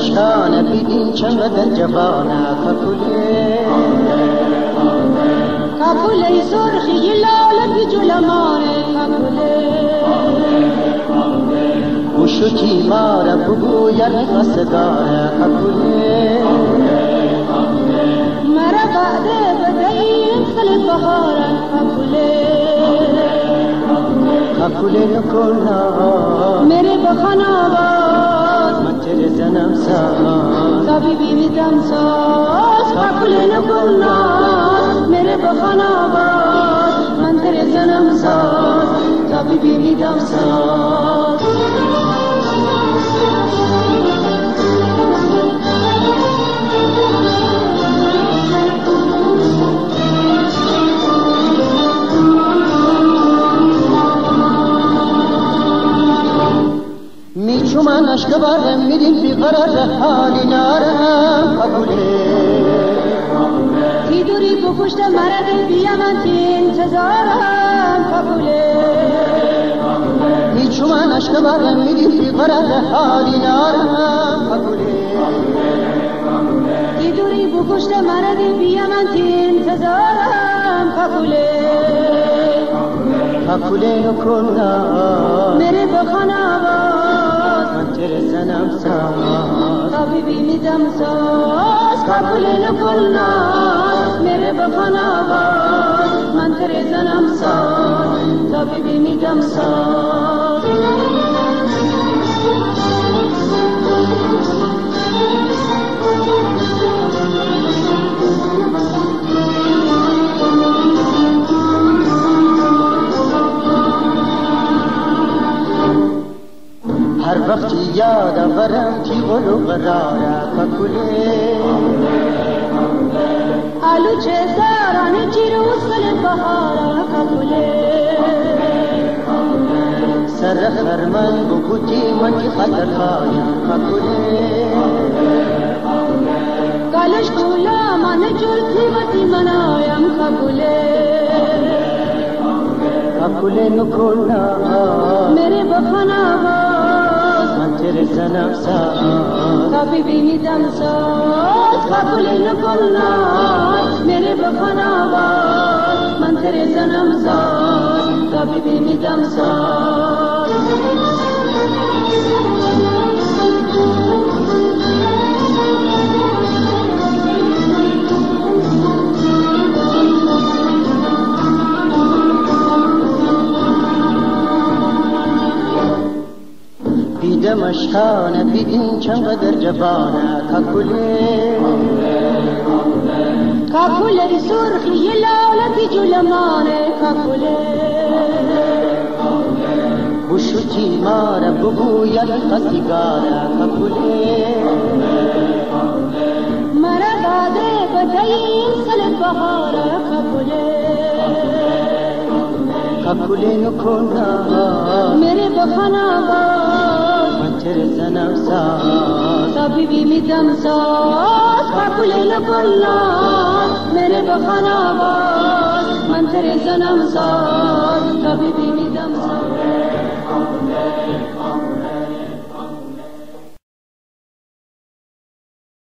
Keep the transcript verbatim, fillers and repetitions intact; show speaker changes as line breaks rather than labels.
مشکان بیدین چقدر جوانه ککوله
ککوله سرخی لاله بی جلمانه ککوله
بوشتی ماره بگوید قصداره ککوله
مرا بعده بدهیم سل بهاره ککوله
ککوله نکن
میره بخان آواز
من تیره زنم ساز
طبیبی میدم ساز ککوله نکن میره بخان آواز من تیره زنم ساز طبیبی میدم ساز
میچو من عشق بردم میدیم بی قرار حالی نارم ککوله
تی دوری بکشت مرد بیا من تی انتظارم ککوله
میچو من عشق بردم میدیم بی قرار حالی نارم ککوله
تی دوری بکشت مرد بیا من تی انتظارم ککوله
ککوله نکن
میره بخان آواز
من تیره زنم ساز
طبیبی میدم ساز ککوله نکن میره بخان آواز من تیره زنم ساز طبیبی میدم ساز
هر وقت یاد آورم تی قلو قراره ککوله
آلو چه زاران جیرو سل بهاره ککوله
سر خرمن بکوتی من کی خطر خوایم ککوله
کالش کولا من جلتی وتی منایم ککوله
ککوله نکن
میره بخان آواز
من تیره زنم ساز
طبیبی میدم ساز ککوله نکن میره بخان آواز من تیره زنم ساز طبیبی میدم ساز
دیدم اشکانه بیدین چقدر جوانه ککوله
ککوله سرخی لاله بی جلمانه ککوله
بوشتی ماره بگوید قصیگاره ککوله
مرا بعده بدهیم سل بهاره ککوله
ککوله نکن
میره بخان آواز
من تیره زنم ساز
طبیبی میدم ساز ککوله نکن میره بخان آواز من تیره زنم ساز طبیبی میدم ساز